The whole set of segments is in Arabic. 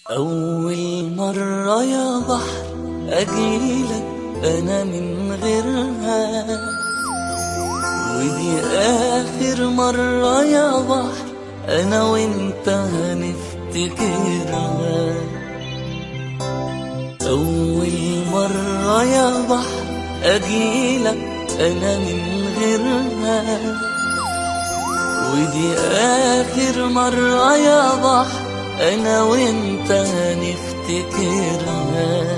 أول مرة يا بحر أجيلك أنا من غيرها، ودي آخر مرة يا بحر أنا وإنت هنفتكرها. أول مرة يا بحر أجيلك أنا من غيرها، ودي آخر مرة يا بحر أنا وإنت هنفتكرها.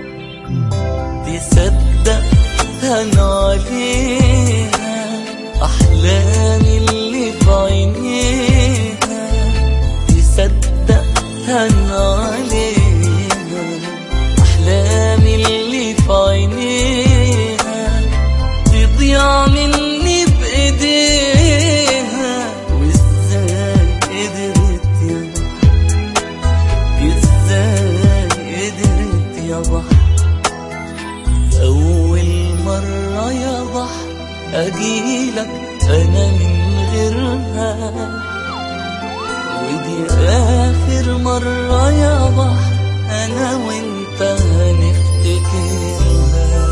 تصدق هن عليها أحلامي اللي في عينيها، تصدق هن عليها أحلامي اللي في عينيها، تضيع مني بإيديها. وإزاي قدرت يا بحر، أول مرة يا بحر أجيلك أنا من غيرها، ودي آخر مرة يا بحر أنا وإنت هنفتكرها.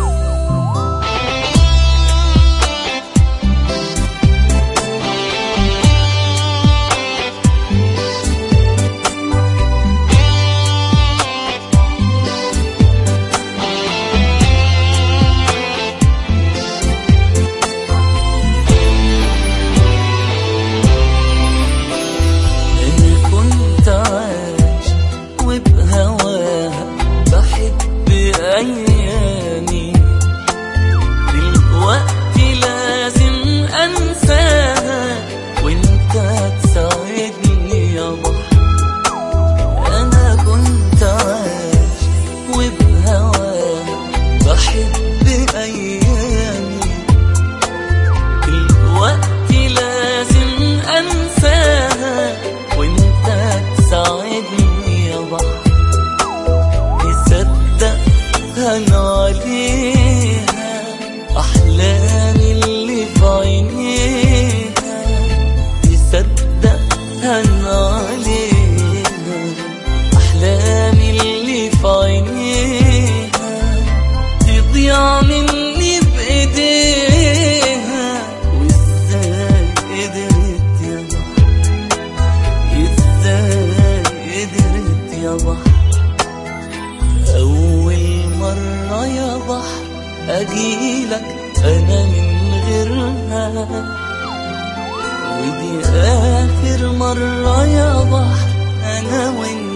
أيامي دلوقتي لازم أنساها وإنت تساعدني يا بحر. أنا كنت عايش وبهواها بحب أيامي، دلوقتي لازم أنساها وإنت تساعدني يا بحر. هن عليها أحلامي اللي في عينيها، تصدق هن عليها أحلامي اللي في عينيها، تضيع مني بإيديها. وإزاي قدرت يا بحر، إزاي قدرت يا بحر، أول مرة يا بحر أجيلك أنا من غيرها، ودي آخر مرة يا بحر أنا وإنت